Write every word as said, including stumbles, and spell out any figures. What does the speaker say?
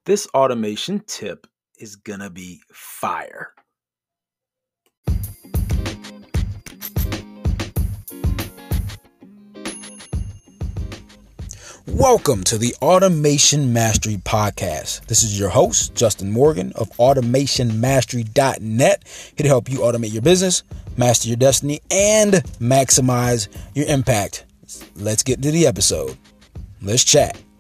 This automation tip is gonna be fire. Welcome to the Automation Mastery Podcast. This is your host, Justin Morgan of automation mastery dot net, here to help you automate your business, master your destiny, and maximize your impact. Let's get to the episode. Let's chat.